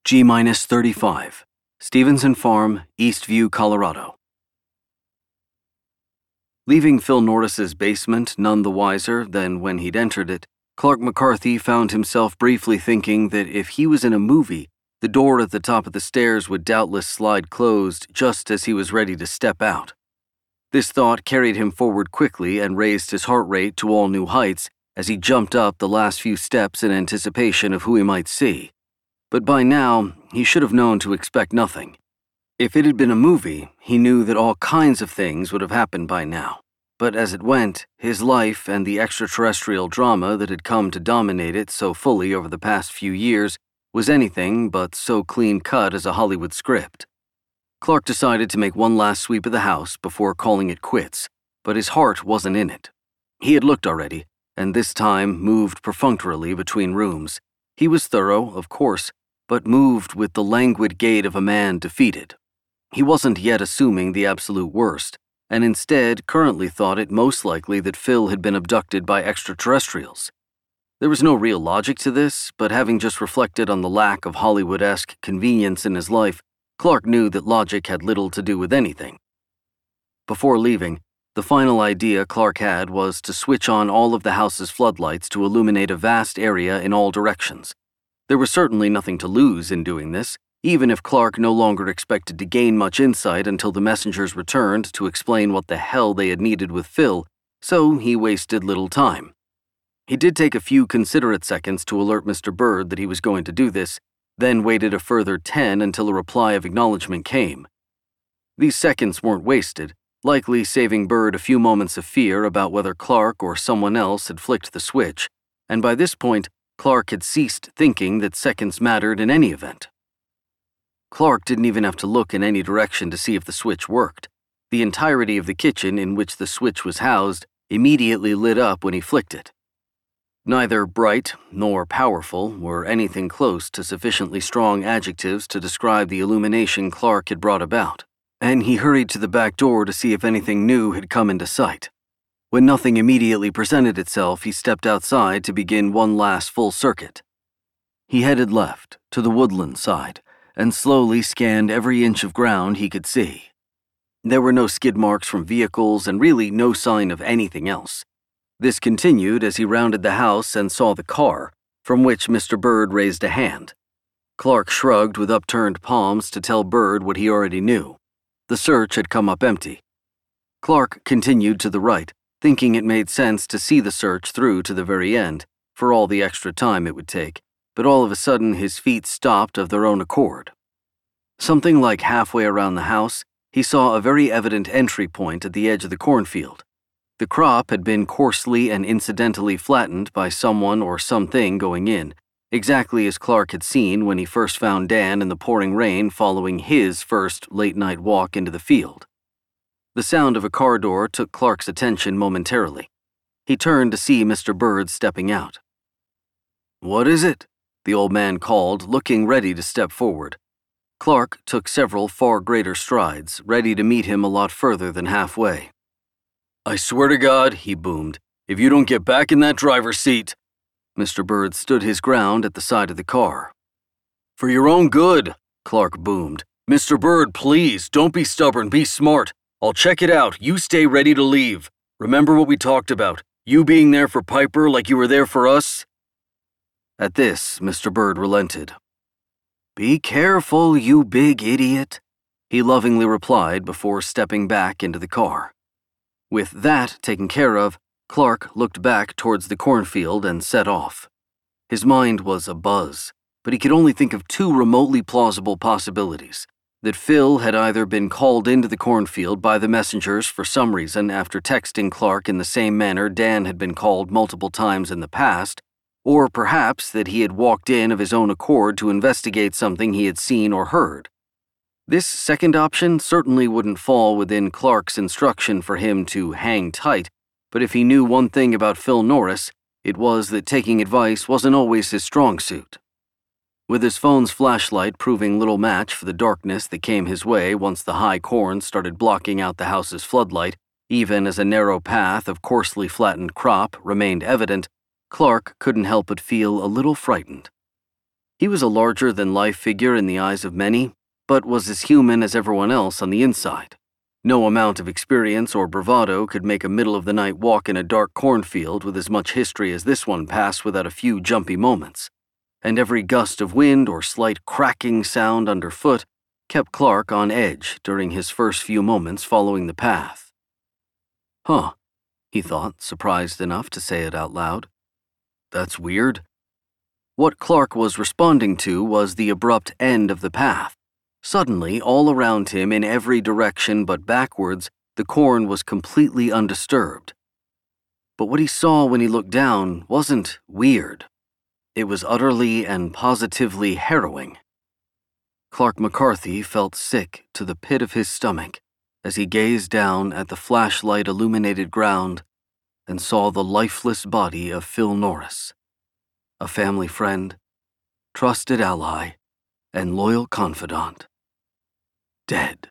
G-35, Stevenson Farm, Eastview, Colorado. Leaving Phil Norris's basement none the wiser than when he'd entered it, Clark McCarthy found himself briefly thinking that if he was in a movie, the door at the top of the stairs would doubtless slide closed just as he was ready to step out. This thought carried him forward quickly and raised his heart rate to all new heights as he jumped up the last few steps in anticipation of who he might see. But by now, he should have known to expect nothing. If it had been a movie, he knew that all kinds of things would have happened by now. But as it went, his life and the extraterrestrial drama that had come to dominate it so fully over the past few years was anything but so clean-cut as a Hollywood script. Clark decided to make one last sweep of the house before calling it quits, but his heart wasn't in it. He had looked already, and this time moved perfunctorily between rooms. He was thorough, of course, but moved with the languid gait of a man defeated. He wasn't yet assuming the absolute worst, and instead currently thought it most likely that Phil had been abducted by extraterrestrials. There was no real logic to this, but having just reflected on the lack of Hollywood-esque convenience in his life, Clark knew that logic had little to do with anything. Before leaving, the final idea Clark had was to switch on all of the house's floodlights to illuminate a vast area in all directions. There was certainly nothing to lose in doing this, even if Clark no longer expected to gain much insight until the messengers returned to explain what the hell they had needed with Phil, so he wasted little time. He did take a few considerate seconds to alert Mr. Bird that he was going to do this, then waited a further 10 until a reply of acknowledgement came. These seconds weren't wasted, likely saving Bird a few moments of fear about whether Clark or someone else had flicked the switch, and by this point, Clark had ceased thinking that seconds mattered in any event. Clark didn't even have to look in any direction to see if the switch worked. The entirety of the kitchen in which the switch was housed immediately lit up when he flicked it. Neither bright nor powerful were anything close to sufficiently strong adjectives to describe the illumination Clark had brought about, and he hurried to the back door to see if anything new had come into sight. When nothing immediately presented itself, he stepped outside to begin one last full circuit. He headed left, to the woodland side, and slowly scanned every inch of ground he could see. There were no skid marks from vehicles and really no sign of anything else. This continued as he rounded the house and saw the car, from which Mr. Bird raised a hand. Clark shrugged with upturned palms to tell Bird what he already knew. The search had come up empty. Clark continued to the right, thinking it made sense to see the search through to the very end, for all the extra time it would take, but all of a sudden his feet stopped of their own accord. Something like halfway around the house, he saw a very evident entry point at the edge of the cornfield. The crop had been coarsely and incidentally flattened by someone or something going in, exactly as Clark had seen when he first found Dan in the pouring rain following his first late-night walk into the field. The sound of a car door took Clark's attention momentarily. He turned to see Mr. Bird stepping out. "What is it?" the old man called, looking ready to step forward. Clark took several far greater strides, ready to meet him a lot further than halfway. "I swear to God," he boomed, "if you don't get back in that driver's seat." Mr. Bird stood his ground at the side of the car. "For your own good," Clark boomed. "Mr. Bird, please, don't be stubborn, be smart. I'll check it out. You stay ready to leave. Remember what we talked about, you being there for Piper like you were there for us?" At this, Mr. Bird relented. "Be careful, you big idiot," he lovingly replied before stepping back into the car. With that taken care of, Clark looked back towards the cornfield and set off. His mind was abuzz, but he could only think of two remotely plausible possibilities. That Phil had either been called into the cornfield by the messengers for some reason after texting Clark in the same manner Dan had been called multiple times in the past, or perhaps that he had walked in of his own accord to investigate something he had seen or heard. This second option certainly wouldn't fall within Clark's instruction for him to hang tight, but if he knew one thing about Phil Norris, it was that taking advice wasn't always his strong suit. With his phone's flashlight proving little match for the darkness that came his way once the high corn started blocking out the house's floodlight, even as a narrow path of coarsely flattened crop remained evident, Clark couldn't help but feel a little frightened. He was a larger-than-life figure in the eyes of many, but was as human as everyone else on the inside. No amount of experience or bravado could make a middle-of-the-night walk in a dark cornfield with as much history as this one pass without a few jumpy moments, and every gust of wind or slight cracking sound underfoot kept Clark on edge during his first few moments following the path. Huh, he thought, surprised enough to say it out loud. That's weird. What Clark was responding to was the abrupt end of the path. Suddenly, all around him in every direction but backwards, the corn was completely undisturbed. But what he saw when he looked down wasn't weird. It was utterly and positively harrowing. Clark McCarthy felt sick to the pit of his stomach as he gazed down at the flashlight-illuminated ground and saw the lifeless body of Phil Norris, a family friend, trusted ally, and loyal confidant, dead.